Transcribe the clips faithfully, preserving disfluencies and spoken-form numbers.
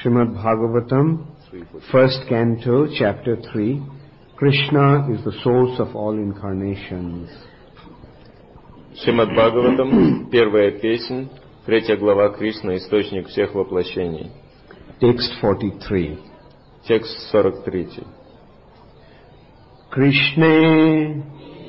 Srimad Bhagavatam, first canto, chapter three. Krishna is the source of all incarnations. Шримад Бхагаватам, первая песнь, третья глава, Кришна, источник всех воплощений. Text forty-three. Текст сорок три. Krishna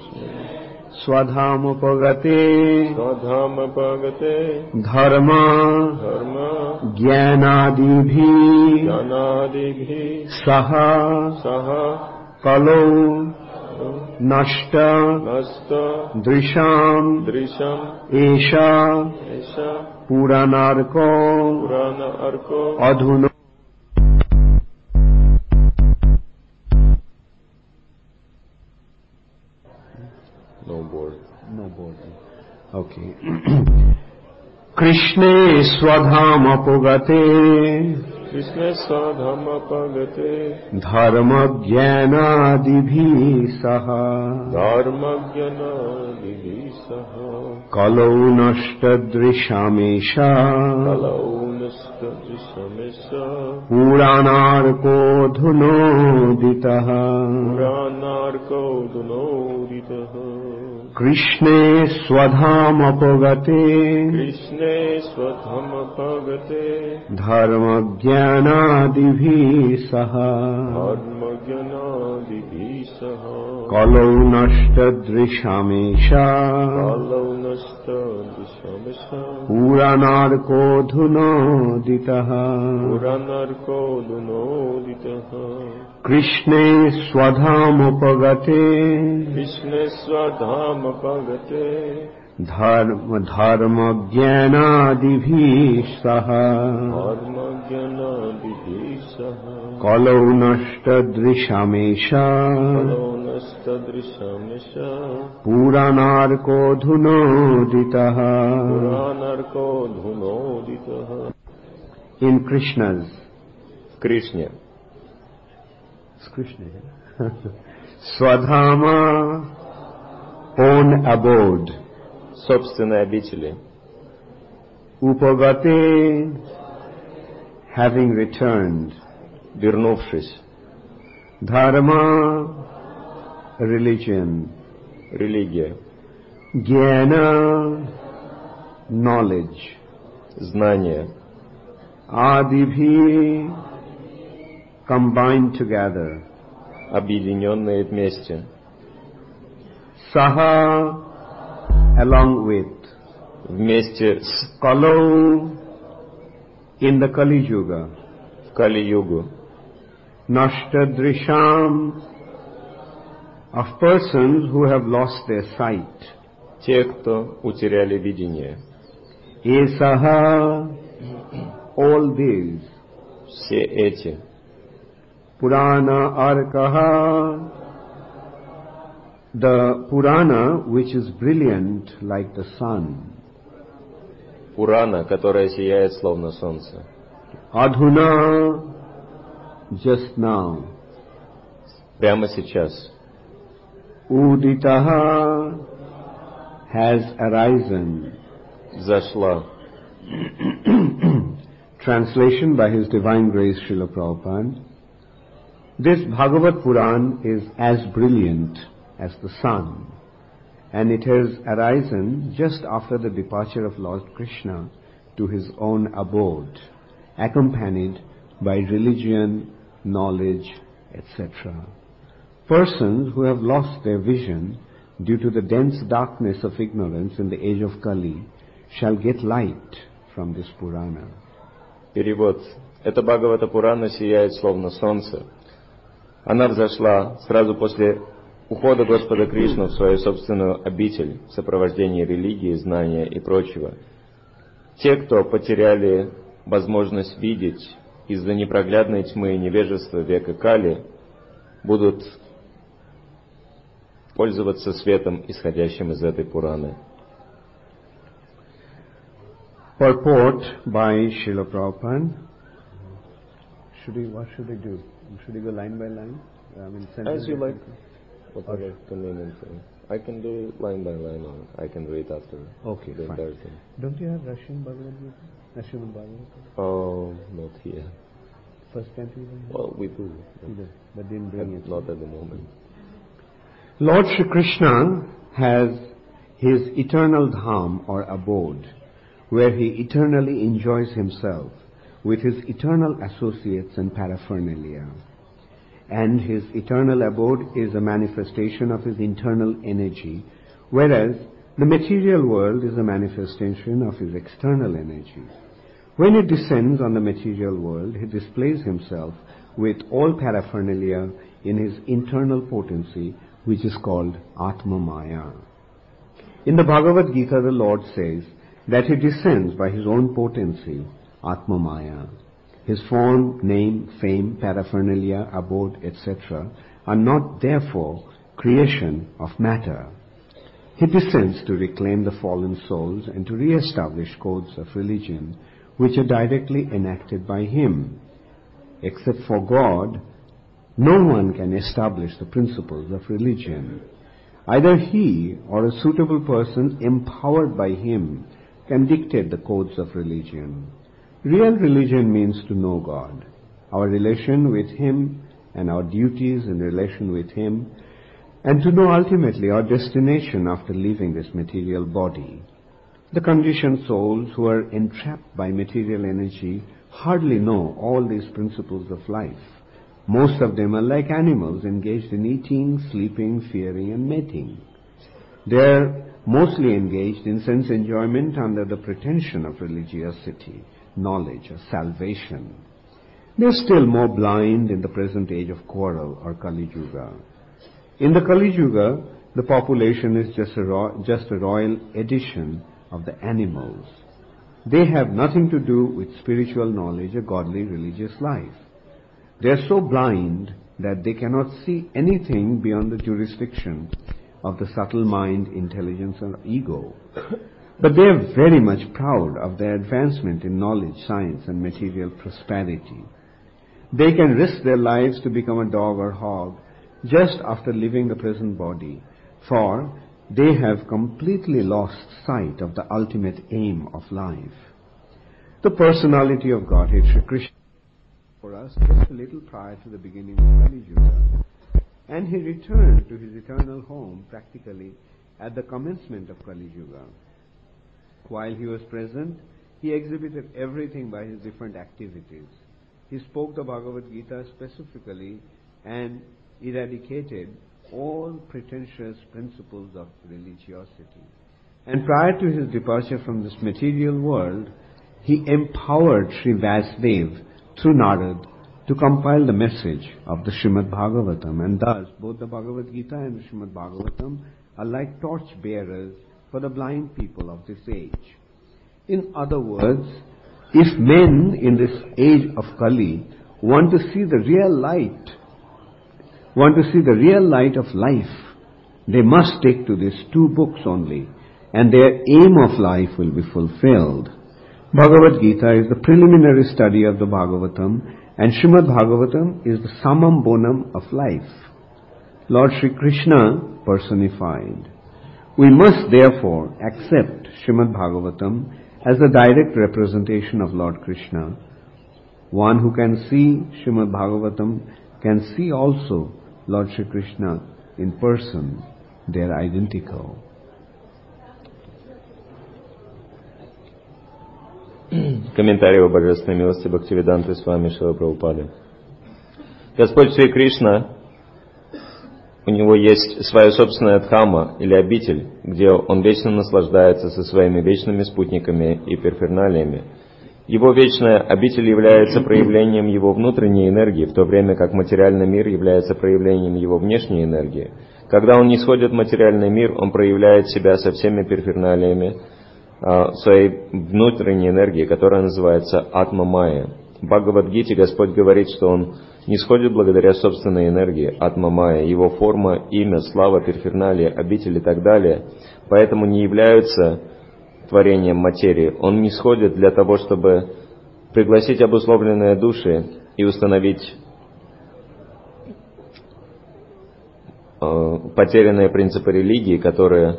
Swadhamapagate Swadhamapagate Dharma Dharma Jnanadibhi Jnanadibhi Saha Saha Kalo Nashta Nasta Drisham Drisham Esha Esha Puranarko Purana Arko Adhuna. No board. No board. Okay. Krishna Swadhamapagate Krishna Swadhamapagate Dharma Jnanadibhi Saha Dharma Jnanadibhi Saha Kalau Nashtadrishamesha Kalau Nashtadrishamesha Puranarko Dhunoditaha Puranarko Dhunoditaha Krishna Swadhamapagate Krishna Swadhamapagate Dharma Jnanadibhi Saha Dharma Jnanadibhi Saha Kalau Nashtadrishamesha Kalau Nashtadrishamesha Puranarko Dhunoditaha Puranarko Dhunoditaha Krishna Swadhamapagate Krishna Swadhamapagate Dharma Dharma Jnanadibhi Saha Dharma Jnanadibhi Saha Kalau Nashtadrishamesha Kalau Nashtadrishamesha Puranarko Dhunoditaha. Puranarko Dhunoditaha. In Krishna's Krishna It's Krishna, yeah? Swadhama, own abode. собственной обители. Upagate, having returned. Вернувшись. Dharma, religion. Религия. Jnana, knowledge. Знание. Adibhi, combined together. Объединенные вместе. Saha, along with. Вместе с Kalau, in the Kali Yuga. в Кали-югу. Nashtadrisham, of persons who have lost their sight. Те, кто утеряли видение. Esaha, all these. Все эти. Purana Arkaha, the Purana which is brilliant like the sun. Пурана, которая сияет словно солнце. Adhuna, just now. Прямо сейчас. Uditaha, has arisen. Взошла. Translation by His Divine Grace Srila Prabhupada. This Bhagavad Puran is as brilliant as the sun, and it has arisen just after the departure of Lord Krishna to his own abode, accompanied by religion, knowledge, et cetera. Persons who have lost their vision due to the dense darkness of ignorance in the age of Kali shall get light from this Purana. Перевод. Эта Бхагавата Пурана сияет словно солнце. Она взошла сразу после ухода Господа Кришны в свою собственную обитель в сопровождении религии, знания и прочего. Те, кто потеряли возможность видеть из-за непроглядной тьмы и невежества века Кали, будут пользоваться светом, исходящим из этой Пураны. Purport by Srila Prabhupada. Should we, what should we do? Should we go line by line? I mean, As you like. Whatever convenient for you. I can do it line by line, or I can read after. Okay, the fine. entire thing. Don't you have Russian Bhagavad Gita? Russian Bhagavad Gita? Oh, not here. first canto? Well, we do, But didn't bring it. not at the moment. Lord Shri Krishna has his eternal dham or abode, where he eternally enjoys himself with his eternal associates and paraphernalia. And his eternal abode is a manifestation of his internal energy, whereas the material world is a manifestation of his external energy. When he descends on the material world, he displays himself with all paraphernalia in his internal potency, which is called Atma Maya. In the Bhagavad Gita, the Lord says that he descends by his own potency, Atma Maya. His form, name, fame, paraphernalia, abode, et cetera are not therefore creation of matter. He descends to reclaim the fallen souls and to re-establish codes of religion which are directly enacted by him. Except for God, no one can establish the principles of religion. Either he or a suitable person empowered by him can dictate the codes of religion. Real religion means to know God, our relation with him and our duties in relation with him, and to know ultimately our destination after leaving this material body. The conditioned souls who are entrapped by material energy hardly know all these principles of life. Most of them are like animals engaged in eating, sleeping, fearing, and mating. They are mostly engaged in sense enjoyment under the pretension of religiosity, knowledge, or salvation. They are still more blind in the present age of quarrel or Kali Yuga. In the Kali Yuga, the population is just a, ro- just a royal addition of the animals. They have nothing to do with spiritual knowledge or godly religious life. They are so blind that they cannot see anything beyond the jurisdiction of the subtle mind, intelligence, or ego. But they are very much proud of their advancement in knowledge, science, and material prosperity. They can risk their lives to become a dog or hog just after leaving the present body, for they have completely lost sight of the ultimate aim of life. The personality of Godhead, Shri Krishna, for us just a little prior to the beginning of Kali Yuga, and he returned to his eternal home practically at the commencement of Kali Yuga. While he was present, he exhibited everything by his different activities. He spoke the Bhagavad Gita specifically and eradicated all pretentious principles of religiosity. And prior to his departure from this material world, he empowered Sri Vasudeva through Narad to compile the message of the Srimad Bhagavatam, and thus both the Bhagavad Gita and the Srimad Bhagavatam are like torch bearers for the blind people of this age. In other words, if men in this age of Kali want to see the real light, want to see the real light of life, they must take to these two books only, and their aim of life will be fulfilled. Bhagavad Gita is the preliminary study of the Bhagavatam, and Srimad Bhagavatam is the summum bonum of life. Lord Shri Krishna personified. We must therefore accept Srimad Bhagavatam as the direct representation of Lord Krishna. One who can see Srimad Bhagavatam can see also Lord Shri Krishna in person. They are identical. Комментарий о божественной милости Бхактивиданты Свами Шрила Прабхупады. Господь Шри Кришна, у него есть своя собственная дхама или обитель, где он вечно наслаждается со своими вечными спутниками и перферналиями. Его вечная обитель является проявлением его внутренней энергии, в то время как материальный мир является проявлением его внешней энергии. Когда он нисходит в материальный мир, он проявляет себя со всеми перферналиями своей внутренней энергии, которая называется Атма Майя. В Бхагавад-гите Господь говорит, что Он нисходит благодаря собственной энергии, Атма Майя, Его форма, имя, слава, перферналия, обитель и так далее, поэтому не являются творением материи. Он нисходит для того, чтобы пригласить обусловленные души и установить э, потерянные принципы религии, которые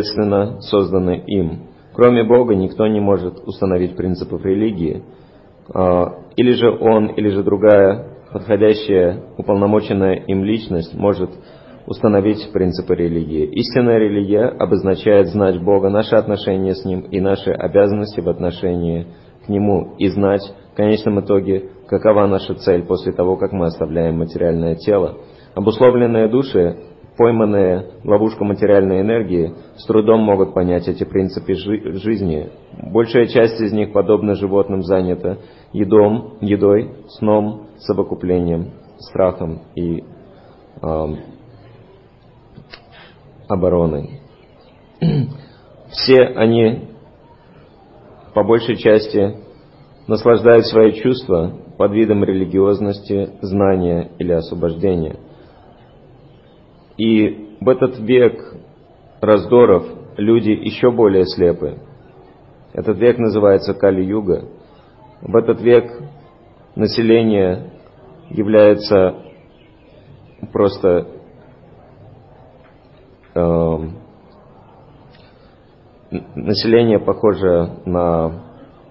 непосредственно созданы им. Кроме Бога никто не может установить принципов религии. или же он, или же другая подходящая, уполномоченная им личность может установить принципы религии. Истинная религия обозначает знать Бога, наши отношения с Ним и наши обязанности в отношении к Нему, и знать в конечном итоге, какова наша цель после того, как мы оставляем материальное тело. Обусловленные души, пойманные в ловушку материальной энергии, с трудом могут понять эти принципы жи- жизни. Большая часть из них, подобно животным, занята едом, едой, сном, совокуплением, страхом и э, обороной. Все они, по большей части, наслаждают свои чувства под видом религиозности, знания или освобождения. И в этот век раздоров люди еще более слепы. Этот век называется Кали-юга. В этот век население является просто э, население похоже на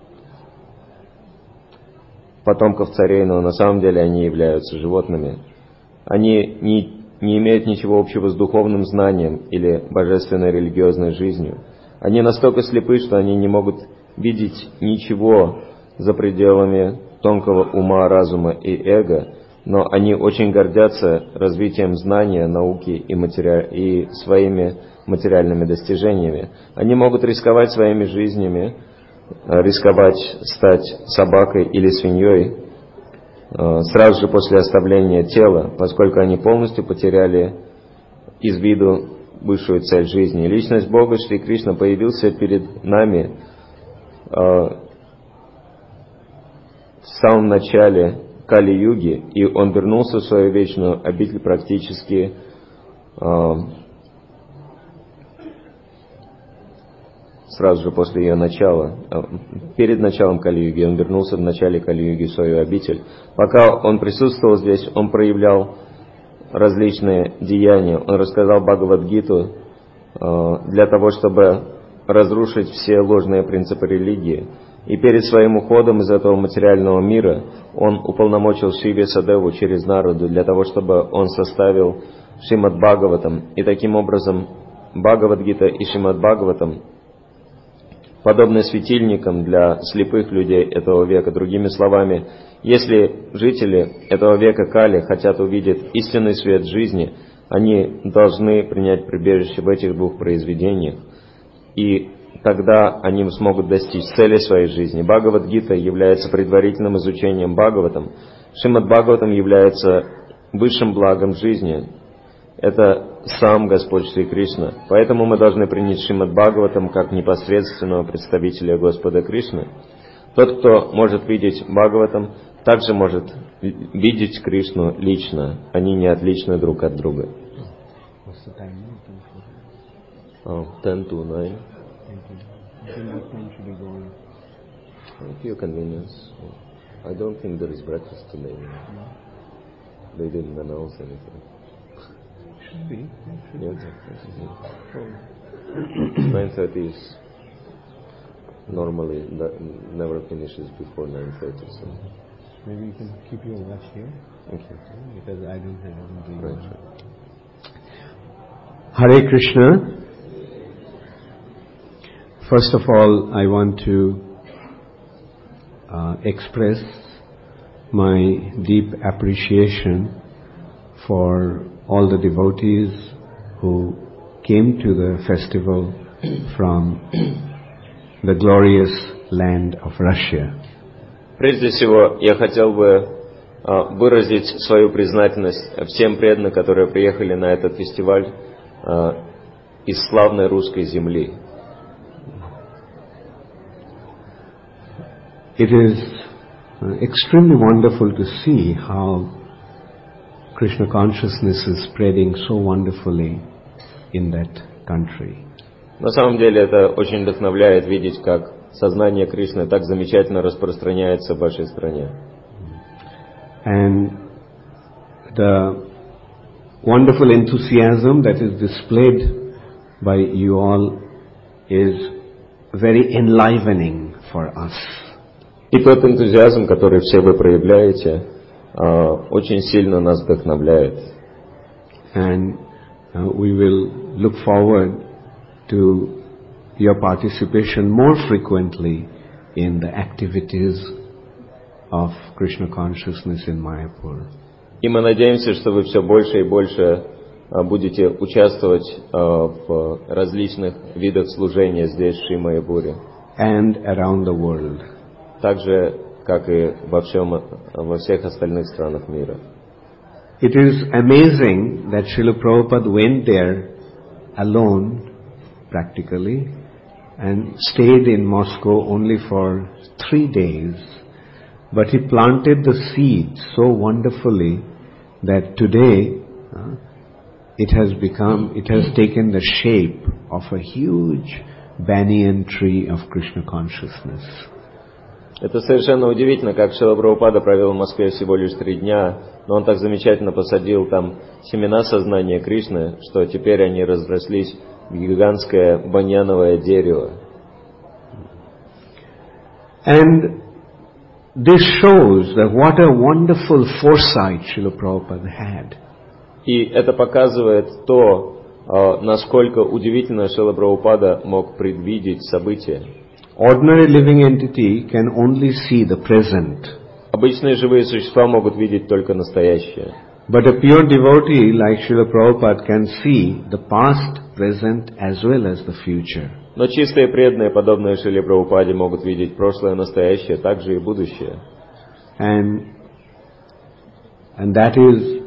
потомков царей, но на самом деле они являются животными. Они не, не имеют ничего общего с духовным знанием или божественной религиозной жизнью. Они настолько слепы, что они не могут видеть ничего за пределами тонкого ума, разума и эго, но они очень гордятся развитием знания, науки и, матери... и своими материальными достижениями. Они могут рисковать своими жизнями, рисковать стать собакой или свиньей сразу же после оставления тела, поскольку они полностью потеряли из виду высшую цель жизни. Личность Бога Шри Кришна появился перед нами в самом начале Кали-юги, и он вернулся в свою вечную обитель практически сразу же после ее начала. Перед началом Кали-юги он вернулся в начале Кали-юги в свою обитель. Пока он присутствовал здесь, он проявлял различные деяния. Он рассказал Бхагавад-гиту для того, чтобы разрушить все ложные принципы религии. И перед своим уходом из этого материального мира он уполномочил Шри Весадеву через Нараду для того, чтобы он составил Шримад Бхагаватам. И таким образом Бхагавад-гита и Шримад Бхагаватам подобны светильникам для слепых людей этого века. Другими словами, если жители этого века Кали хотят увидеть истинный свет жизни, они должны принять прибежище в этих двух произведениях, и тогда они смогут достичь цели своей жизни. Бхагавад-гита является предварительным изучением Бхагаватам. Шримад Бхагаватам является высшим благом жизни. Это сам Господь Шри Кришна. Поэтому мы должны принять Шримад Бхагаватам как непосредственного представителя Господа Кришны. Тот, кто может видеть Бхагаватам, также может видеть Кришну лично. Они не отличны друг от друга. Oh, ten to nine. At your convenience. I don't think there is breakfast today. They didn't announce anything. Should be. Yes. nine thirty is normally never finishes before nine thirty. So. Maybe you can keep your watch here. Thank you. Because I don't have anything. Right, right. Hare Krishna. First of all, I want to uh, express my deep appreciation for all the devotees who came to the festival from the glorious land of Russia. Прежде всего, я хотел бы uh, выразить свою признательность всем преданным, которые приехали на этот фестиваль uh, из славной русской земли. It is uh, extremely wonderful to see how Krishna consciousness is spreading so wonderfully in that country. На самом деле это очень вдохновляет видеть, как сознание Кришны так замечательно распространяется в вашей стране. And the wonderful enthusiasm that is displayed by you all is very enlivening for us. И тот энтузиазм, который все вы проявляете, очень сильно нас вдохновляет. And uh, we will look forward to your participation more frequently in the activities of Krishna consciousness in Mayapur. И мы надеемся, что вы все больше и больше будете участвовать в различных видах служения здесь, в Шри-Майяпуре. And around the world. Так же, как и во всем, во всех остальных странах мира. It is amazing that Srila Prabhupada went there alone, practically, and stayed in Moscow only for three days. But he planted the seed so wonderfully that today uh, it has become, it has taken the shape of a huge banyan tree of Krishna consciousness. Это совершенно удивительно, как Шрила Прабхупада провел в Москве всего лишь три дня, но он так замечательно посадил там семена сознания Кришны, что теперь они разрослись в гигантское баньяновое дерево. And this shows that what a wonderful foresight Srila Prabhupada had. И это показывает то, насколько удивительно Шрила Прабхупада мог предвидеть события. Ordinary living entity can only see the present. Обычные живые существа могут видеть только настоящее. But a pure devotee like Srila Prabhupada can see the past, present as well as the future. Но чистые преданные, подобные Шриле Прабхупаде, могут видеть прошлое, настоящее, также и будущее. And and that is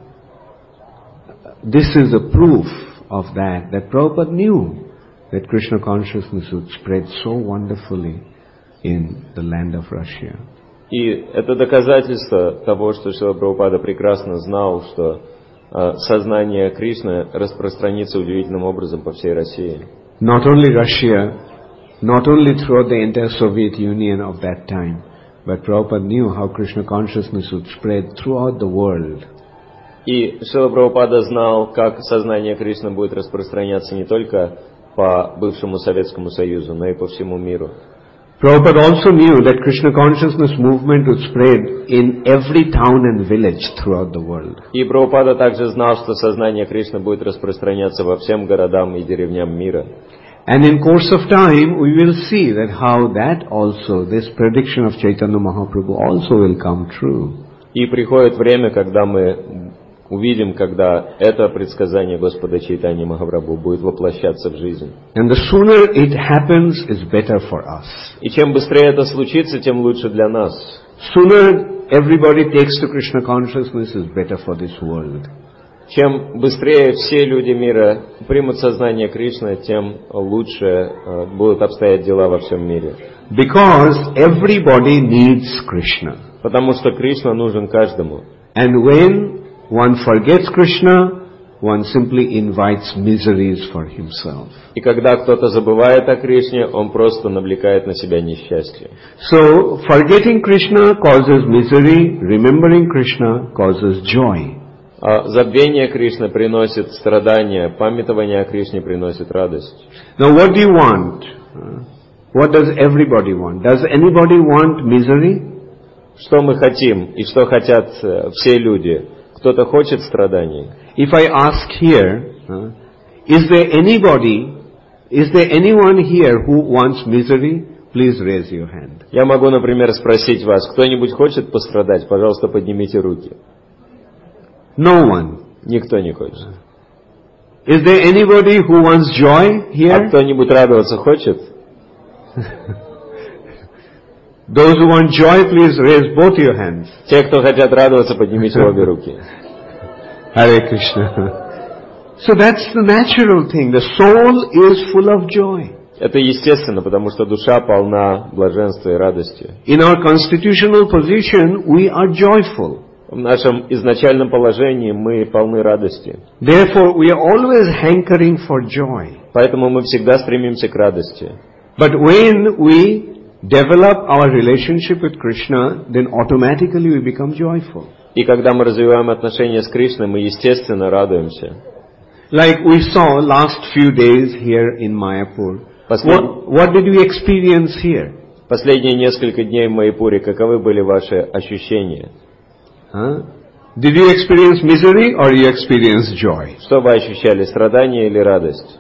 uh, this is a proof of that that Prabhupada knew that Krishna consciousness would spread so wonderfully in the land of Russia. И это доказательство того, что Шрила Прабхупада прекрасно знал, что э, сознание Кришны распространится удивительным образом по всей России. Not only Russia, not only throughout the entire Soviet Union of that time, but Prabhupada knew how Krishna consciousness would spread throughout the world. И Шрила Прабхупада знал, как сознание Кришны будет распространяться не только по бывшему Советскому Союзу, но и по всему миру. Prabhupada also knew that Krishna consciousness movement would spread in every town and village throughout the world. И Прабхупада также знал, что сознание Кришны будет распространяться во всем городам и деревням мира. And in course of time, we will see that how that also, this prediction of Chaitanya Mahaprabhu also will come true. И приходит время, когда мы увидим, когда это предсказание Господа Чайтаньи Махапрабху будет воплощаться в жизнь. And the sooner it happens is better for us. И чем быстрее это случится, тем лучше для нас. Sooner everybody takes to Krishna consciousness is better for this world. Чем быстрее все люди мира примут сознание Кришны, тем лучше будут обстоять дела во всем мире. Because everybody needs Krishna. Потому что Кришна нужен каждому. And when one forgets Krishna, one simply invites miseries for himself. И когда кто-то забывает о Кришне, он просто навлекает на себя несчастье. So, forgetting Krishna causes misery, remembering Krishna causes joy. А забвение Кришны приносит страдания, памятование о Кришне приносит радость. Now what do you want? What does everybody want? Does anybody want misery? Что мы хотим и что хотят все люди? Кто-то хочет страданий. If I ask here, uh, is there anybody, is there anyone here who wants misery? Please raise your hand. Я могу, например, спросить вас, кто-нибудь хочет пострадать? Пожалуйста, поднимите руки. No one. Никто не хочет. Is there anybody who wants joy here? А кто-нибудь радоваться хочет? Those who want joy, please raise both your hands. Те, кто хотят радоваться, поднимите обе руки. Hare Krishna. So that's the natural thing. The soul is full of joy. Это естественно, потому что душа полна блаженства и радости. In our constitutional position, we are joyful. В нашем изначальном положении мы полны радости. Therefore, we are always hankering for joy. Поэтому мы всегда стремимся к радости. But when we develop our relationship with Krishna, then automatically we become joyful. И когда мы развиваем отношения с Кришной, мы естественно радуемся. Like we saw last few days here in Mayapur. Послед... What, what did we experience here? Последние несколько дней в Майяпуре, каковы были ваши ощущения? Huh? Did you experience misery or you experienced joy? Что вы ощущали, страдание или радость?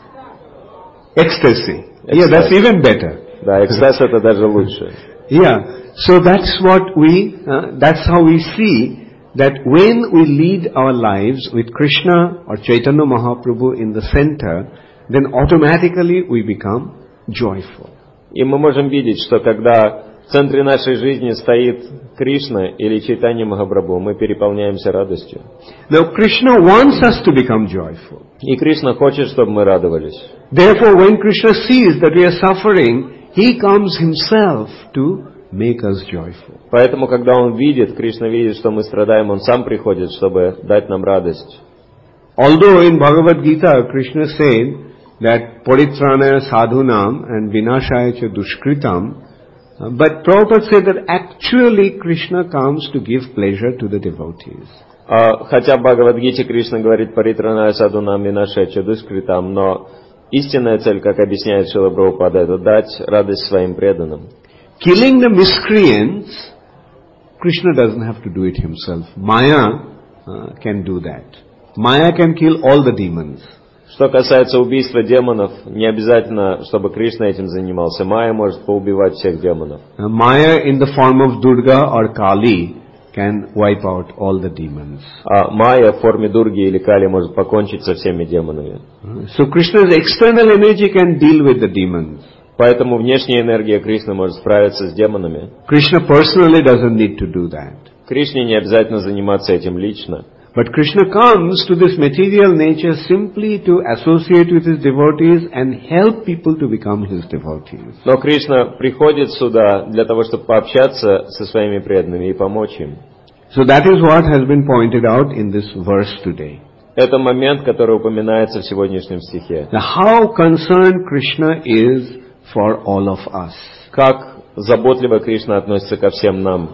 Ecstasy. Yeah, that's even better. Да, экстаз это даже лучше. Yeah. So that's what we, uh, that's how we see that when we lead our lives with Krishna or Chaitanya Mahaprabhu in the center, then automatically we become joyful. И мы можем видеть, что когда в центре нашей жизни стоит Кришна или Чайтанья Махапрабху, мы переполняемся радостью. Now Krishna wants us to become joyful. И Кришна хочет, чтобы мы радовались. Therefore, when Krishna sees that we are suffering, He comes Himself to make us joyful. Поэтому, когда Он видит, Кришна видит, что мы страдаем, Он сам приходит, чтобы дать нам радость. Although in Bhagavad Gita, Krishna said that Paritranaya sadhunam and vinashaya cha dushkritam, uh, but Prabhupada said that actually Krishna comes to give pleasure to the devotees. А, хотя в Бхагавад-гите Кришна говорит «Паритраная садунам винашая чадушкритам», но истинная цель, как объясняет Шрила Прабхупада, это дать радость своим преданным. Killing the miscreants, Krishna doesn't have to do it himself. Maya uh, can do that. Maya can kill all the demons. Что касается убийства демонов, не обязательно, чтобы Кришна этим занимался. Майя может поубивать всех демонов. Uh, Maya in the form of Durga or Kali can wipe out all the demons. А Майя в форме Дурги или Кали может покончить со всеми демонами. Uh, so Krishna's external energy can deal with the demons. Поэтому внешняя энергия Кришны может справиться с демонами. Krishna personally doesn't need to do that. Кришне не обязательно заниматься этим лично. But Krishna comes to this material nature simply to associate with His devotees and help people to become His devotees. Но Кришна приходит сюда для того, чтобы пообщаться со своими преданными и помочь им. So that is what has been pointed out in this verse today. Это момент, который упоминается в сегодняшнем стихе. Now how concerned Krishna is for all of us. Как заботливо Кришна относится ко всем нам.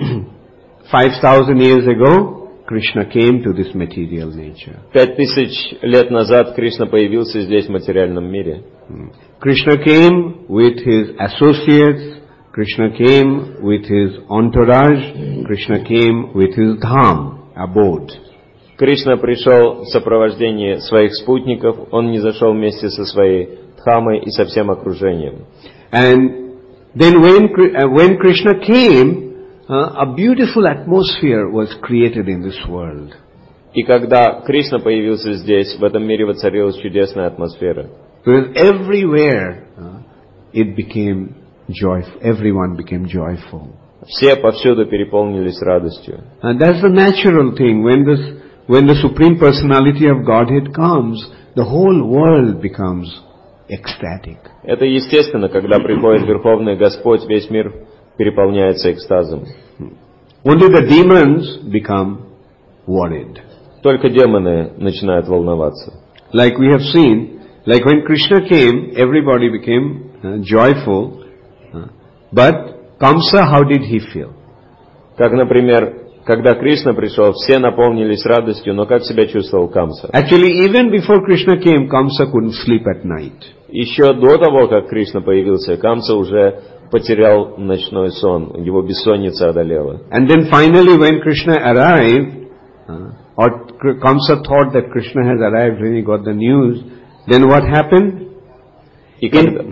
Five thousand years ago, Krishna came to this material nature. Пять тысяч лет назад Кришна появился здесь в материальном мире. Krishna came with His associates. Krishna came with His entourage. Krishna came with His dham, abode. Кришна пришел в сопровождении своих спутников. Он не зашел вместе со своей дхамой и со всем окружением. And then when uh, when Krishna came, Uh, a beautiful atmosphere was created in this world. И когда Кришна появился здесь, в этом мире воцарилась чудесная атмосфера. Because everywhere uh, it became joyful. Everyone became joyful. Все повсюду переполнились радостью. And that's the natural thing. When this, when the Supreme Personality of Godhead comes, the whole world becomes ecstatic. Это естественно, когда приходит Верховный Господь, весь мир переполняется экстазом. Only the demons become worried. Только демоны начинают волноваться. Like we have seen, like when Krishna came, everybody became uh, joyful. Uh, but Kamsa, how did he feel? Как, например, когда Кришна пришел, все наполнились радостью, но как себя чувствовал Камса? Actually, even before Krishna came, Kamsa couldn't sleep at night. Еще до того, как Кришна появился, Камса уже потерял ночной сон, его бессонница одолела. And then finally when Krishna arrived, uh, or Kamsa thought that Krishna has arrived when he got the news, then what happened? И когда,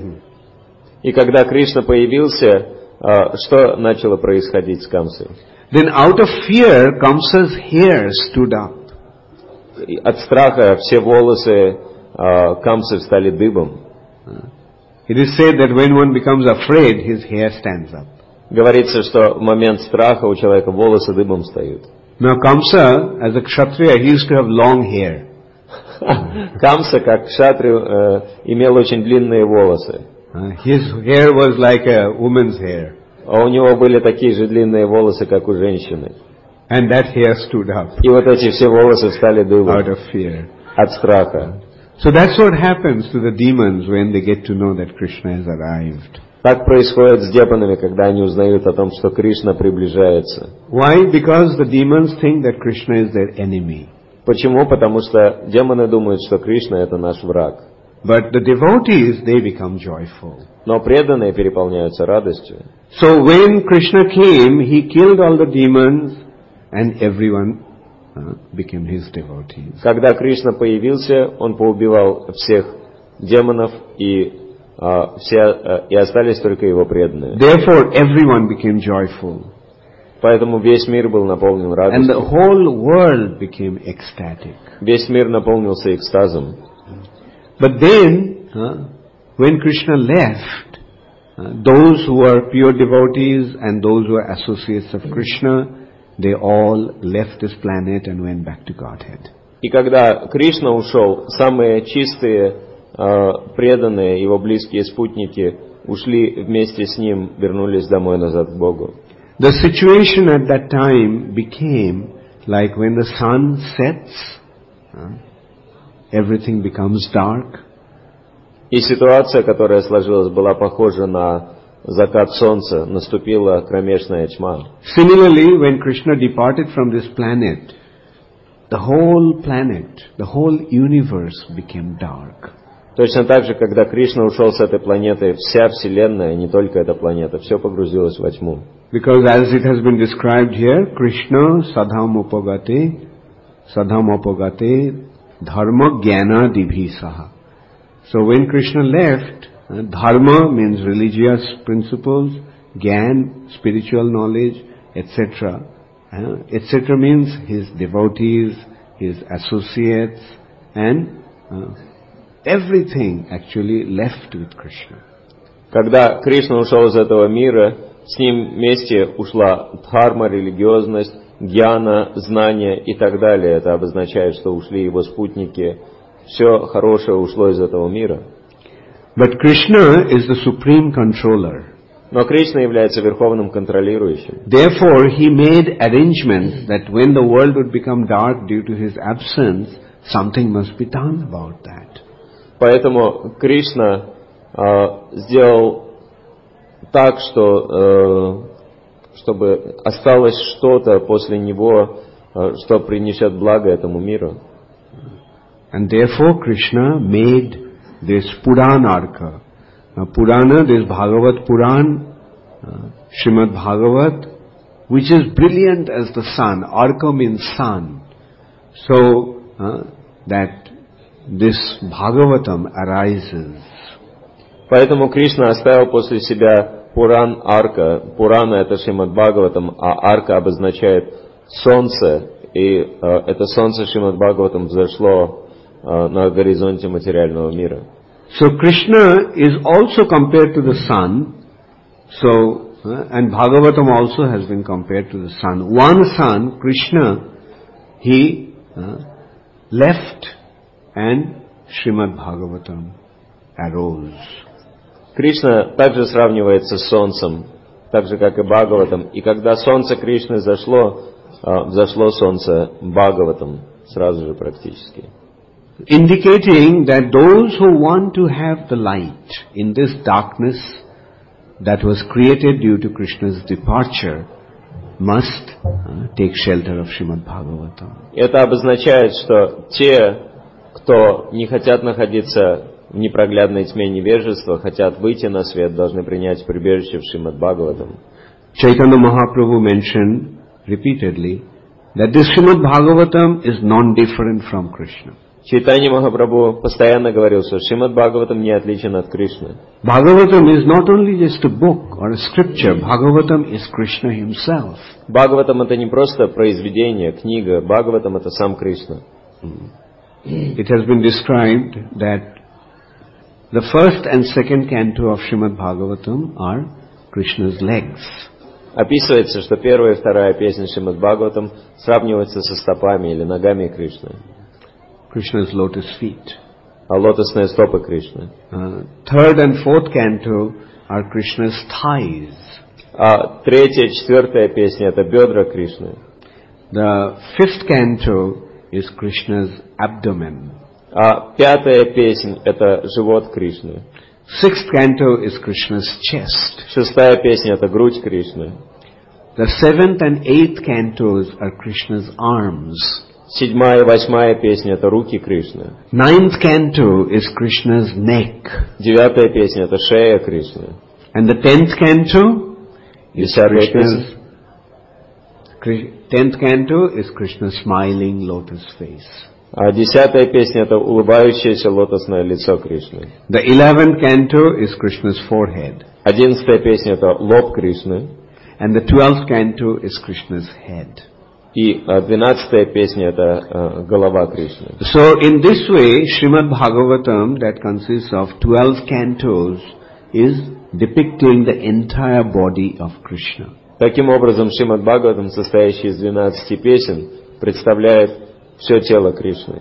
и когда Кришна появился, что начало происходить с Камсой? Then out of fear, Kamsa's hair stood up. От страха все волосы Камсы встали дыбом. It is said that when one becomes afraid, his hair stands up. Говорится, что в момент страха у человека волосы дыбом встают. Now Kamsa, as a kshatriya, he used to have long hair. Камса, как кшатрию, имел очень длинные волосы. His hair was like a woman's hair. А у него были такие же длинные волосы, как у женщины. And that hair stood up. И вот эти все волосы встали дыбом. Out of fear. От страха. So that's what happens to the demons when they get to know that Krishna has arrived. Так происходит с демонами, когда они узнают о том, что Кришна приближается. Why? Because the demons think that Krishna is their enemy. Почему? Потому что демоны думают, что Кришна — это наш враг. But the devotees, they become joyful. Но преданные переполняются радостью. So when Krishna came, he killed all the demons and everyone uh, became his devotees. Когда Кришна появился, он поубивал всех демонов, и, а, все, а, и остались только его преданные. Therefore everyone became joyful. Поэтому весь мир был наполнен And the радостью. whole world became ecstatic. Весь мир наполнился экстазом. But then, uh, when Krishna left, uh, those who were pure devotees and those who were associates of Krishna, they all left this planet and went back to Godhead. И когда Кришна ушел, самые чистые, а, преданные, его близкие спутники ушли вместе с ним, вернулись домой назад к Богу. The situation at that time became like when the sun sets, uh, everything becomes dark. И ситуация, которая сложилась, была похожа на закат солнца, наступила кромешная тьма. Similarly, when Krishna departed from this planet, the whole planet, the whole universe became dark. Точно так же, когда Кришна ушел с этой планеты, вся Вселенная, не только эта планета, все погрузилось во тьму. Because as it has been described here, Krishna sadham upagate, sadham upagate, dharma jnana dibhisaha. So when Krishna left, uh, dharma means religious principles, gyan, spiritual knowledge, et cetera. Uh, et cetera means his devotees, his associates, and uh, everything actually left with Krishna. Когда Кришна ушел из этого мира, с ним вместе ушла дхарма, религиозность, гьяна, знания и так далее. Это обозначает, что ушли его спутники. Все хорошее ушло из этого мира. But Krishna is the supreme controller. Но Кришна является верховным контролирующим. Therefore, he made arrangements that when the world would become dark due to his absence, something must be done about that. Поэтому Кришна э, сделал так, что э, чтобы осталось что-то после него, э, что принесет благо этому миру. And therefore, Krishna made this Puranarka. Now, Purana, this Bhagavat Puran, uh, Srimad Bhagavat, which is brilliant as the sun. Arka means sun. So, uh, that this Bhagavatam arises. Поэтому Кришна оставил после себя Пуран Арка. Пурана — это Шримад Бхагаватам, а Арка обозначает солнце. И э, это солнце Шримад Бхагаватам взошло э, на горизонте материального мира. So Krishna is also compared to the sun. So, uh, and Bhagavatam also has been compared to the sun. One sun, Krishna, he uh, left and Srimad Bhagavatam arose. Кришна также сравнивается с солнцем, так же как и Бхагаватам. И когда солнце Кришны зашло, э, взошло солнце Бхагаватам сразу же практически. Indicating that those who want to have the light in this darkness that was created due to Krishna's departure must uh, take shelter of Srimad Bhagavatam. Это обозначает, что те, кто не хотят находиться в непроглядной тьме невежества, хотят выйти на свет, должны принять прибежище в Шримад Бхагаватам. Chaitanya Mahaprabhu mentioned repeatedly that this Srimad Bhagavatam is non-different from Krishna. Чайтанья Махапрабху постоянно говорил, что Шримад Бхагаватам не отличен от Кришны. Bhagavatam is not only just a book or a scripture, Bhagavatam is Krishna himself. Бхагаватам — это не просто произведение, книга. Бхагаватам — это сам Кришна. It has been described that the first and second canto of Srimad Bhagavatam are Krishna's legs. Описывается, что первая и вторая песня Шримад Бхагаватам сравниваются со стопами или ногами Кришны. Krishna's lotus feet. А лотосные стопы Кришны. Uh, third and fourth canto are Krishna's thighs. А третья, четвертая песня — это бедра Кришны. The fifth canto is Krishna's abdomen. А пятая песня — это живот Кришны. Sixth canto is Krishna's chest. Шестая песня — это грудь Кришны. The seventh and eighth cantos are Krishna's arms. Седьмая и восьмая песня — это руки Кришны. Ninth canto is Krishna's neck. Девятая песня — это шея Кришны. And the tenth canto is Десятая Krishna's, песня. Kri- tenth canto is Krishna's smiling lotus face. А десятая песня — это улыбающееся лотосное лицо Кришны. The eleventh canto is Krishna's forehead. Одиннадцатая песня — это лоб Кришны. And the twelfth canto is Krishna's head. И а, двенадцатая песня — это а, голова Кришны. So in this way, Srimad Bhagavatam, that consists of twelve cantos, is depicting the entire body of Krishna. Таким образом, Шримад Бхагаватам, состоящий из двенадцати песен, представляет все тело Кришны.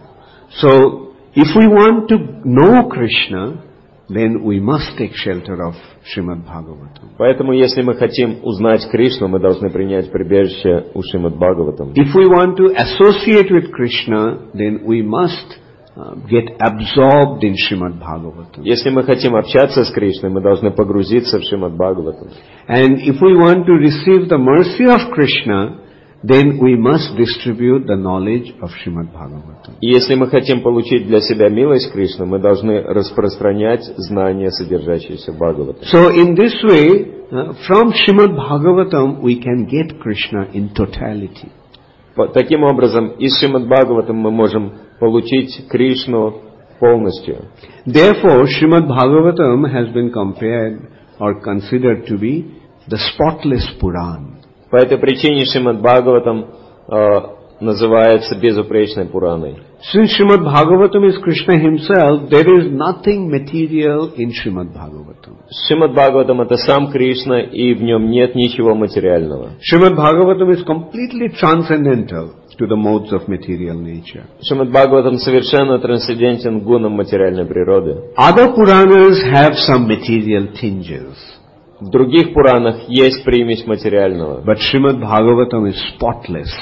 So, if we want to know Krishna, then we must take shelter of Srimad Bhagavatam. Поэтому, если мы хотим узнать Кришну, мы должны принять прибежище у Шримад Бхагаватам. If we want to associate with Krishna, then we must uh, get absorbed in Srimad Bhagavatam. Если мы хотим общаться с Кришной, мы должны погрузиться в Шримад Бхагаватам. And if we want to receive the mercy of Krishna, then we must distribute the knowledge of Srimad Bhagavatam. И если мы хотим получить для себя милость Кришны, мы должны распространять знания, содержащиеся в Бхагаватам. So in this way, uh, from Srimad Bhagavatam, we can get Krishna in totality. По- Таким образом, из Шримад Бхагаватам мы можем получить Кришну полностью. Therefore, Srimad Bhagavatam has been compared or considered to be the spotless Puran. По этой причине Шримад Бхагаватам э, называется безупречной Пураной. Since Srimad Bhagavatam is Krishna himself, there is nothing material in Srimad Bhagavatam. Шримад Бхагаватам — это сам Кришна, и в нем нет ничего материального. Srimad Bhagavatam is completely transcendental to the modes of material nature. Шримад Бхагаватам совершенно трансцендентен гунам материальной природы. Other Puranas have some material tinges, В других Пуранах есть примесь материального, but Srimad Bhagavatam is spotless,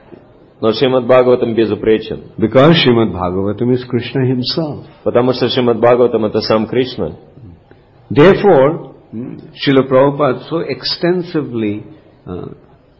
но Шримад Бхагаватам безупречен, because Srimad Bhagavatam is Krishna himself. потому что Шримад Бхагаватам — это сам Кришна. Therefore, Srila Prabhupada so extensively uh,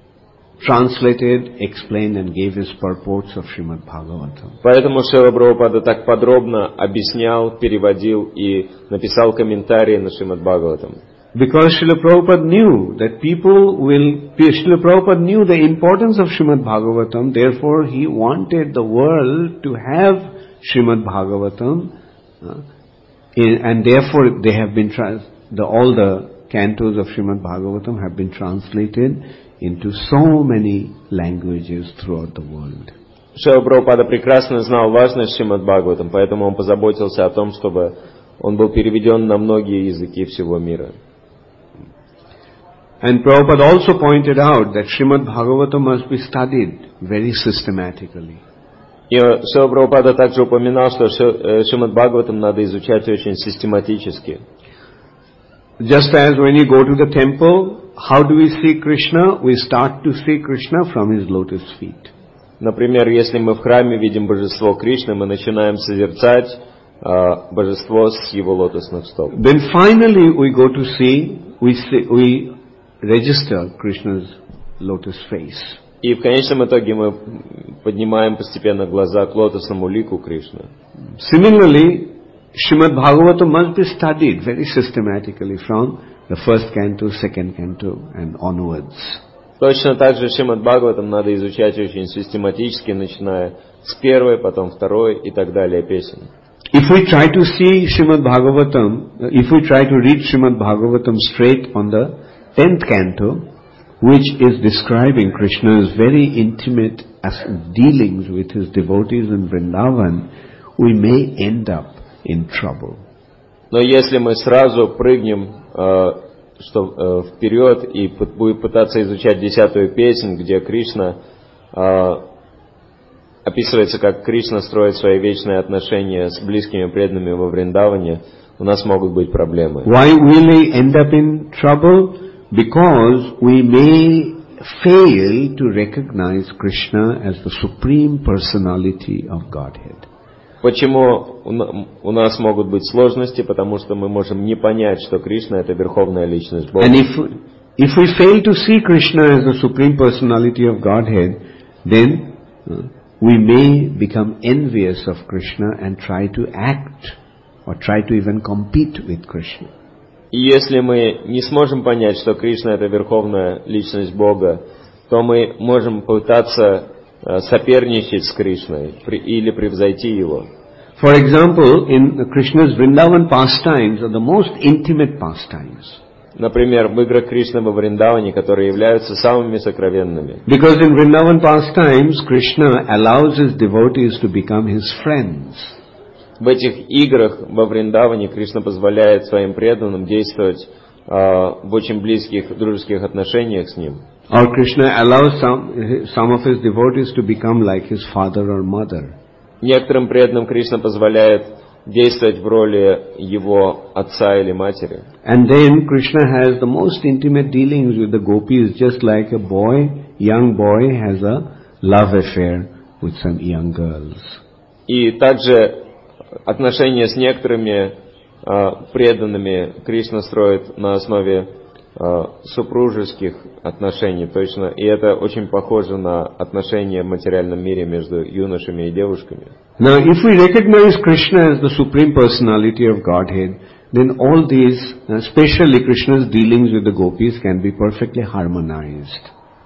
translated, explained and gave his purports of Srimad Bhagavatam. Поэтому Шрила Прабхупада так подробно объяснял, переводил и написал комментарии на Шримад Бхагаватам. Because Srila Prabhupada knew that people will, Srila Prabhupada knew the importance of Srimad Bhagavatam, therefore he wanted the world to have Srimad Bhagavatam, uh, in, and therefore they have been, trans, the, all the cantos of Srimad Bhagavatam have been translated into so many languages throughout the world. Шрила Прабхупада прекрасно знал важность Шримад Бхагаватам, поэтому он позаботился о том, чтобы он был переведен на многие языки всего мира. And Prabhupada also pointed out that Srimad Bhagavatam must be studied very systematically. И Шрила Прабхупада также упоминал, что Шримад Бхагаватам надо изучать очень систематически. Just as when you go to the temple, how do we see Krishna? We start to see Krishna from his lotus feet. Например, если мы в храме видим божество Кришны, мы начинаем созерцать а, божество с его лотосных стоп. Then finally we go to see, we see, we register Krishna's lotus face. И в конечном итоге мы поднимаем постепенно глаза к лотосному лику Кришны. Similarly, Srimad Bhagavatam must be studied very systematically from the first canto, second canto and onwards. Точно так же Шримад Бхагаватам надо изучать очень систематически, начиная с первой, потом второй и так далее песен. If we try to see Srimad Bhagavatam, if we try to read Srimad Bhagavatam straight on the tenth canto, which is describing Krishna's very intimate dealings with his devotees in Vrindavan, we may end up in trouble. Но если мы сразу прыгнем э, что, э, вперед и будем пытаться изучать десятую песнь, где Кришна э, описывается, как Кришна строит свои вечные отношения с близкими преданными во Вриндаване, у нас могут быть проблемы. Why will we end up in trouble? Because we may fail to recognize Krishna as the Supreme Personality of Godhead. Почему у нас могут быть сложности? Потому что мы можем не понять, что Кришна — это Верховная Личность Бога. And if, if we fail to see Krishna as the Supreme Personality of Godhead, then uh, we may become envious of Krishna and try to act or try to even compete with Krishna. И если мы не сможем понять, что Кришна — это верховная личность Бога, то мы можем пытаться соперничать с Кришной или превзойти Его. For example, in Krishna's Vrindavan pastimes are the most intimate pastimes. Например, в играх Кришны во Вриндаване, которые являются самыми сокровенными. Because in Vrindavan pastimes, Krishna allows his devotees to become his friends. В этих играх во Вриндаване Кришна позволяет своим преданным действовать э, в очень близких дружеских отношениях с ним. Or Krishna allows some, some of his devotees to become like his father or mother. Некоторым преданным Кришна позволяет действовать в роли его отца или матери. And then Krishna has the most intimate dealings with the gopis, just like a boy, young boy has a love affair with some young girls. И также отношения с некоторыми э, преданными Кришна строит на основе э, супружеских отношений, точно. И это очень похоже на отношения в материальном мире между юношами и девушками. Now, if we recognize Krishna as the Supreme Personality of Godhead, then all these, especially Krishna's dealings with the gopis, can be perfectly harmonized.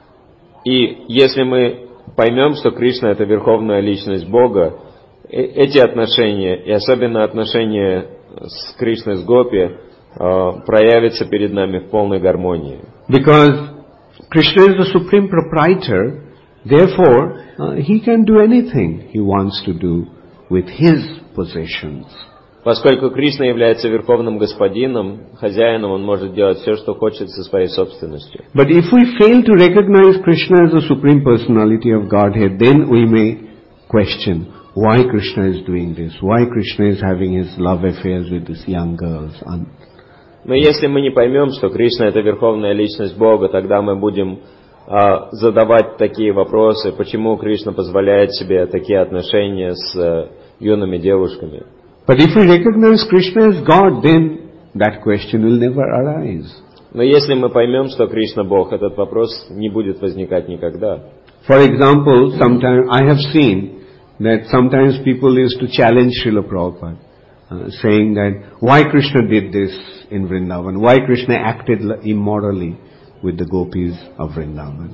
И если мы поймем, что Кришна — это верховная личность Бога, эти отношения, и особенно отношения с Кришной, с Гопи, проявятся перед нами в полной гармонии. Because Krishna is the Supreme Proprietor, therefore, uh, he can do anything he wants to do with his possessions. Поскольку Кришна является верховным господином, хозяином, он может делать все, что хочет со своей собственностью. But if we fail to recognize Krishna as the Supreme Personality of Godhead, then we may question why Krishna is doing this, why Krishna is having his love affairs with these young girls. Но если мы не поймем, что Кришна — это верховная личность Бога, тогда мы будем а, задавать такие вопросы, почему Кришна позволяет себе такие отношения с а, юными девушками. But if we recognize Krishna as God, then that question will never arise. Но если мы поймем, что Кришна Бог, этот вопрос не будет возникать никогда. For example, sometimes I have seen that sometimes people used to challenge Srila Prabhupada, uh, saying that why Krishna did this in Vrindavan, why Krishna acted immorally with the gopis of Vrindavan.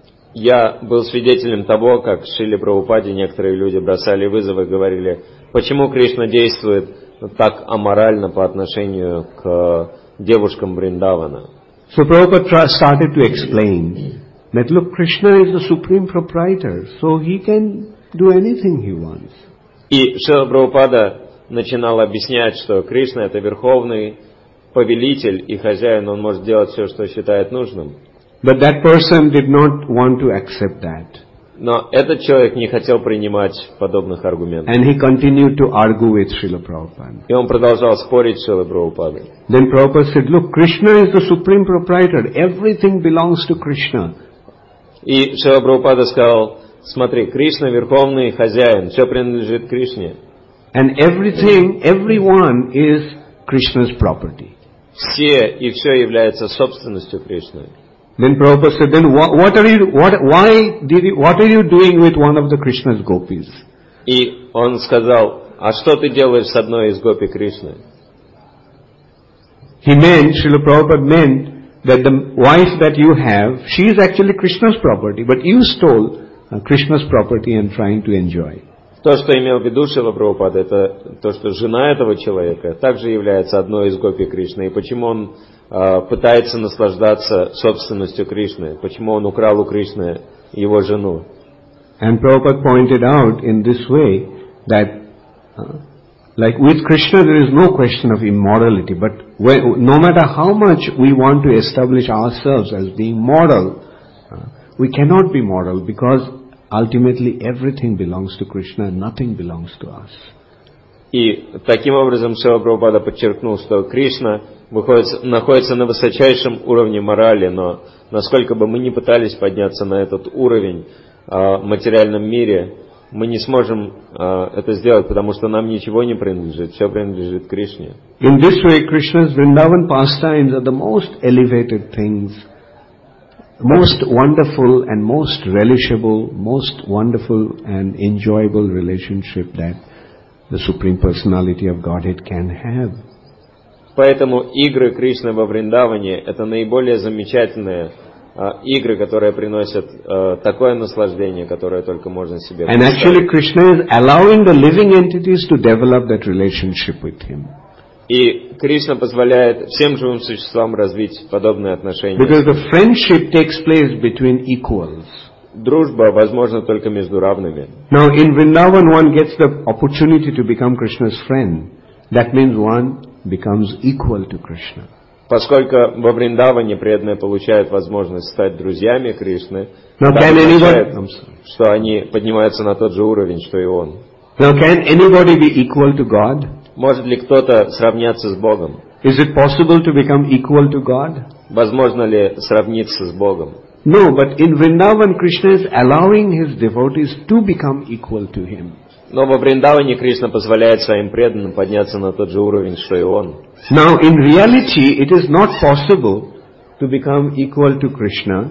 Я был свидетелем того, как Шриле Прабхупаде некоторые люди бросали вызовы и говорили, почему Кришна действует так аморально по отношению к девушкам Вриндавана. So Prabhupada started to explain that look, Krishna is the Supreme Proprietor, so he can do anything he wants. И Шрила Прабхупада начинал объяснять, что Кришна — это верховный повелитель и хозяин, он может делать все, что считает нужным. But that person did not want to accept that. Но этот человек не хотел принимать подобных аргументов. And he continued to argue with Srila Prabhupada. И он продолжал спорить с Шрилой Прабхупадой. Then Prabhupada said, look, Krishna is the Supreme Proprietor. Everything belongs to Krishna. И Шрила Прабхупада сказал, смотри, Кришна верховный хозяин, все принадлежит Кришне. And everything, everyone is Krishna's property. Все и все является собственностью Кришны. Then Prabhupada said, then what, what are you, what, why did you, what are you doing with one of the Krishna's gopis? И он сказал, а что ты делаешь с одной из гопи Кришны? He meant, Srila Prabhupada meant that the wife that you have, she is actually Krishna's property, but you stole uh, Krishna's property and trying to enjoy. То, что имел в виду Шрила Прабхупада, это то, что жена этого человека также является одной из гопи Кришны. И почему он э, пытается наслаждаться собственностью Кришны? Почему он украл у Кришны его жену? And Prabhupada pointed out in this way that, uh, like with Krishna there is no question of immorality, but when, no matter how much we want to establish ourselves as being moral, uh, we cannot be moral because ultimately everything belongs to Krishna and nothing belongs to us. И таким образом Шрила Прабхупада подчеркнул, что Кришна выходит, находится на высочайшем уровне морали, но насколько бы мы ни пытались подняться на этот уровень э, в материальном мире, мы не сможем э, это сделать, потому что нам ничего не принадлежит, все принадлежит Кришне. In this way, Krishna's Vrindavan pastimes are the most elevated things most wonderful and most relishable, most wonderful and enjoyable relationship that the Supreme Personality of Godhead can have. Поэтому игры Кришны во Вриндаване — это наиболее замечательные uh, игры, которые приносят uh, такое наслаждение, которое только можно себе And представить. actually Krishna is allowing the living entities to develop that relationship with him. И Кришна позволяет всем живым существам развить подобные отношения. Because the friendship takes place between equals. Дружба возможна только между равными. Now in Vrindavan one gets the opportunity to become Krishna's friend. That means one becomes equal to Krishna. Поскольку во Вриндаване преданные получают возможность стать друзьями Кришны, Now это can означает, anybody, I'm sorry. что они поднимаются на тот же уровень, что и он. Now can anybody be equal to God? Может ли кто-то сравняться с Богом? Is it possible to become equal to God? Возможно ли сравниться с Богом? No, but in Vrindavan Krishna is allowing his devotees to become equal to him. Но во Вриндаване Кришна позволяет своим преданным подняться на тот же уровень, что и он. Now in reality it is not possible to become equal to Krishna.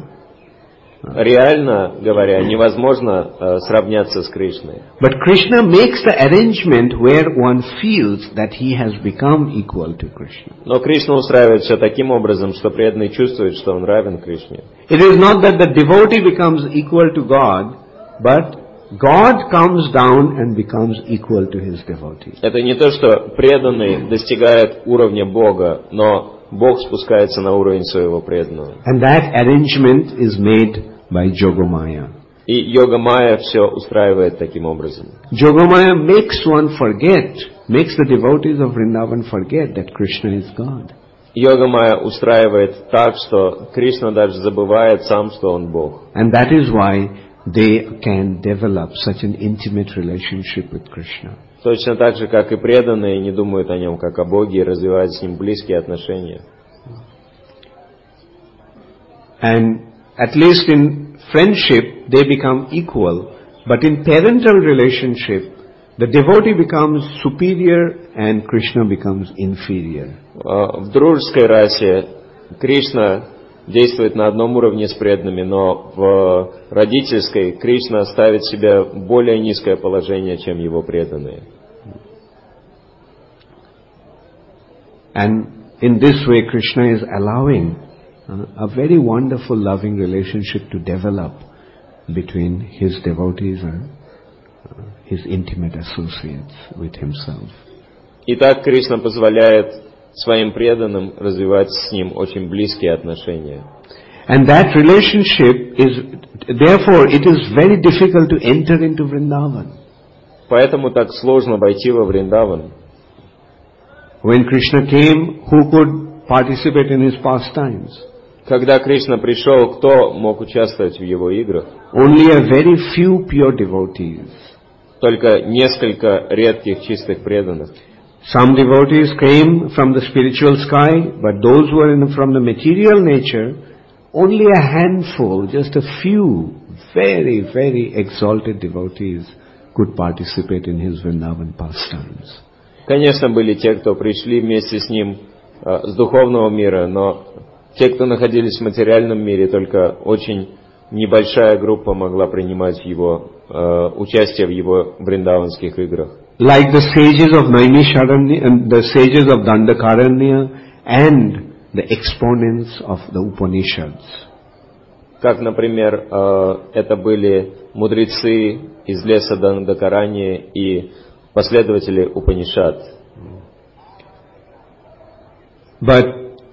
Реально говоря, невозможно э, сравняться с Кришной. But Krishna makes the arrangement where one feels that he has become equal to Krishna. Но Кришна устраивает все таким образом, что преданный чувствует, что он равен Кришне. It is not that the devotee becomes equal to God, but God comes down and becomes equal to his devotee. Это не то, что преданный достигает уровня Бога, но Бог спускается на уровень своего преданного. And that arrangement is made by Yogamaya. И Йога-майя все устраивает таким образом. Yogamaya makes one forget, makes the devotees of Vrindavan forget that Krishna is God. Йога-майя устраивает так, что Кришна даже забывает сам, что он Бог. And that is why they can develop such an intimate relationship with Krishna. Точно так же, как и преданные не думают о нем, как о Боге, и развивают с ним близкие отношения. And at least in friendship, they become equal. But in parental relationship, the devotee becomes superior and Krishna becomes inferior. В дружеской расе Кришна действует на одном уровне с преданными, но в родительской Кришна ставит себе в более низкое положение, чем его преданные. And in this way, Krishna is allowing uh, a very wonderful loving relationship to develop between his devotees and uh, his intimate associates with himself. Итак, Кришна позволяет своим преданным развивать с ним очень близкие отношения. And that relationship is, therefore, it is very difficult to enter into Vrindavan. Поэтому так сложно войти во Вриндаван. When Krishna came, who could participate in his pastimes? Когда Кришна пришел, кто мог участвовать в его играх? Only a very few pure devotees. Только несколько редких чистых преданных. Some devotees came from the spiritual sky, but those who are in, from the material nature, only a handful, just a few very, very exalted devotees could participate in his Vrindavan pastimes. Конечно, были те, кто пришли вместе с ним э, с духовного мира, но те, кто находились в материальном мире, только очень небольшая группа могла принимать его, э, участие в его вриндаванских играх. Like the sages of Naimisharanya and the sages of Dandakaranya and the exponents of the Upanishads. Как, например, э, это были мудрецы из леса Дандакарани и последователи Упанишад. But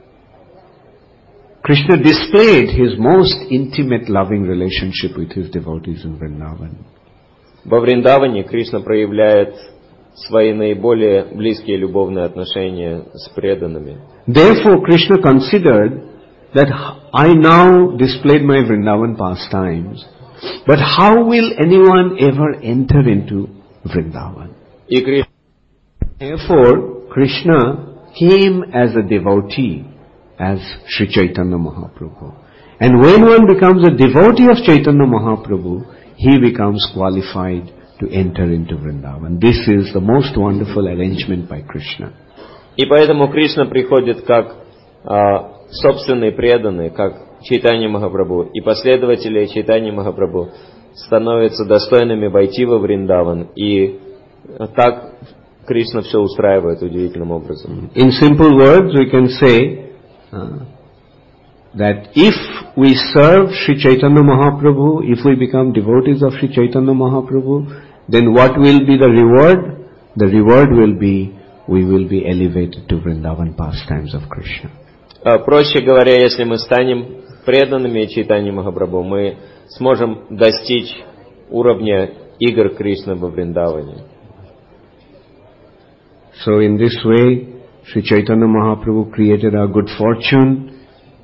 Krishna displayed his most intimate loving relationship with his devotees in Vrindavan. Во Вриндаване Кришна проявляет свои наиболее близкие любовные отношения с преданными. Therefore Krishna considered that I now displayed my Vrindavan pastimes, but how will anyone ever enter into Vrindavan? И Кришна Therefore Krishna came as a devotee, as Sri Chaitanya Mahaprabhu. And when one becomes a devotee of Chaitanya Mahaprabhu, he becomes qualified to enter into Vrindavan. This is the most wonderful arrangement by Krishna. И поэтому Кришна приходит как а, собственный преданный, как Чайтаньи Махапрабху и последователи Чайтаньи Махапрабху становятся достойными войти во Вриндаван, и так Кришна все устраивает удивительным образом. In simple words, we can say uh, that if we serve Sri Chaitanya Mahaprabhu, if we become devotees of Sri Chaitanya Mahaprabhu, then what will be the reward? The reward will be, we will be elevated to Vrindavan pastimes of Krishna. Проще говоря, если мы станем преданными Чайтаньи Махапрабху, мы сможем достичь уровня игр Кришны во Вриндаване. So in this way, Sri Chaitanya Mahaprabhu created our good fortune,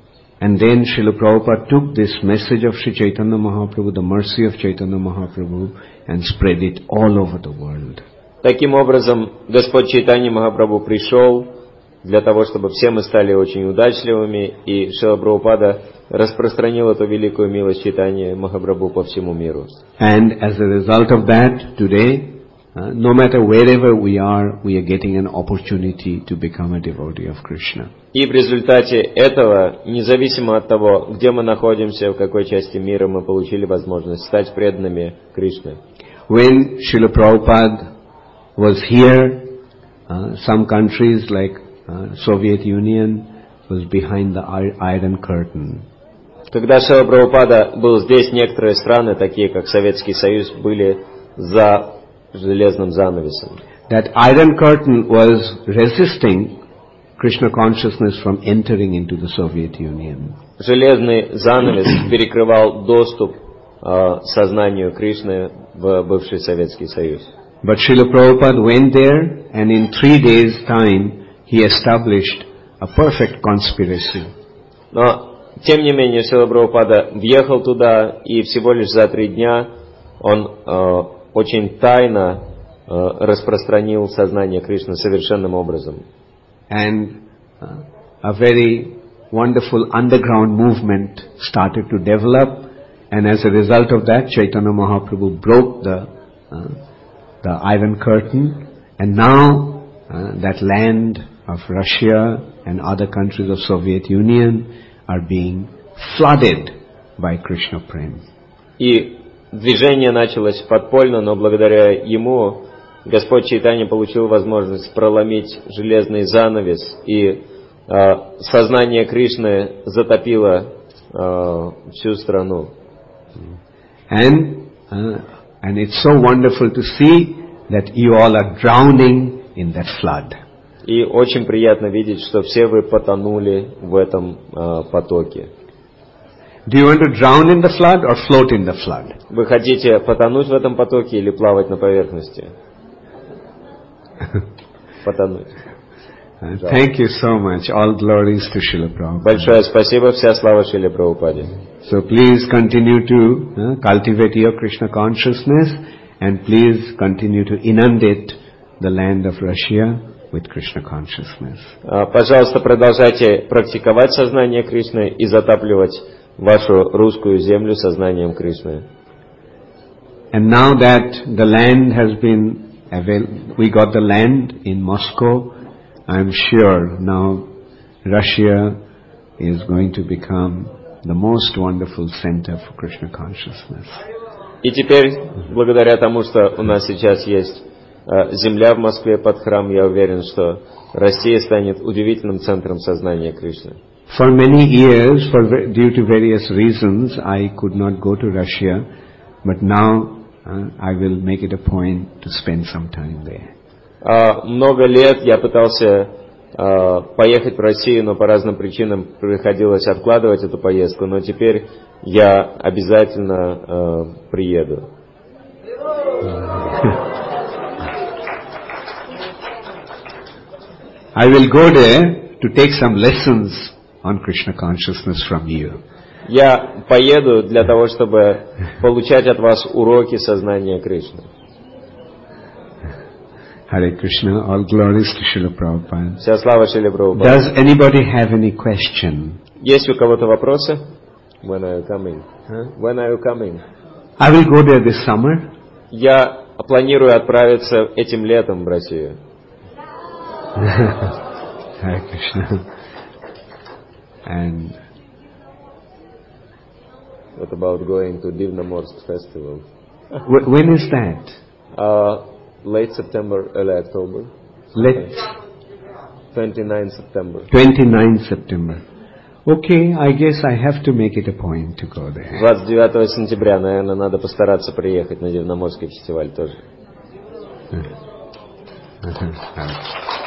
and then Srila Prabhupada took this message of Sri Chaitanya Mahaprabhu, the mercy of Chaitanya Mahaprabhu, and spread it all over the world. Таким образом, Господь Чайтанья Махапрабху пришел для того, чтобы все мы стали очень удачливыми, и Шрила Прабхупада распространил эту великую милость Чайтаньи Махапрабху по всему миру. And as a result of that, today, uh, no matter wherever we are, we are getting an opportunity to become a devotee of Krishna. И в результате этого, независимо от того, где мы находимся, в какой части мира, мы получили возможность стать преданными Кришне. When Srila Prabhupada was here, uh, some countries like uh, Soviet Union was behind the Iron Curtain. Когда Шрила Прабхупада был здесь, некоторые страны, такие как Советский Союз, были за железным занавесом. That Iron Curtain was resisting Krishna consciousness from entering into the Soviet Union. Железный занавес перекрывал доступ э, сознанию Кришны в бывший Советский Союз. But Srila Prabhupada went there, and in three days' time, he established a perfect conspiracy. Но, тем не менее, Шрила Прабхупада въехал туда, и всего лишь за три дня он э, очень тайно э, распространил сознание Кришны совершенным образом. And uh, a very wonderful underground movement started to develop, and as a result of that, Chaitanya Mahaprabhu broke the uh, the Iron Curtain, and now uh, that land of Russia and other countries of Soviet Union are being flooded by Krishna Prem. И движение началось подпольно, но благодаря ему Господь Чайтанья получил возможность проломить железный занавес, и э, сознание Кришны затопило э, всю страну. And uh, and it's so wonderful to see that you all are drowning in that flood. И очень приятно видеть, что все вы потонули в этом э, потоке. Do you want to drown in the flood or float in the flood? Вы хотите потонуть в этом потоке или плавать на поверхности? Потонуть. Uh, thank you so much. All glories to Srila Prabhupada. Большое спасибо, вся слава Шриле Прабхупаде. So please continue to uh, cultivate your Krishna consciousness, and please continue to inundate the land of Russia with Krishna consciousness. Пожалуйста, продолжайте практиковать сознание Кришны и затапливать вашу русскую землю сознанием Кришны. And now that the land has been avail- we got the land in Moscow, I'm sure now Russia is going to become the most wonderful center for Krishna consciousness. И теперь, благодаря тому, что у нас сейчас есть э, земля в Москве под храм, я уверен, что Россия станет удивительным центром сознания Кришны. For many years, for due to various reasons, I could not go to Russia, but now uh, I will make it a point to spend some time there. Uh, много лет я пытался uh, поехать в Россию, но по разным причинам приходилось откладывать эту поездку, но теперь я обязательно uh, приеду. I will go there to take some lessons on Krishna consciousness from you. Я поеду для того, чтобы получать от вас уроки сознания Кришны. Hare Krishna, all glories to Srila Prabhupada. Вся слава Шриле Прабхупаде. Does anybody have any question? Есть у кого-то вопросы? When are you coming? Huh? When are you coming? I will go there this summer. Я планирую отправиться этим летом в Россию. Hare Krishna. And What about going to Divnomorsk festival? Wh- When is that? Uh, late September, early October. Let twenty-ninth September. twenty-ninth September. Okay, I guess I have to make it a point to go there. двадцать девятого сентября, наверное, надо постараться приехать на Дивноморский фестиваль тоже. Uh-huh.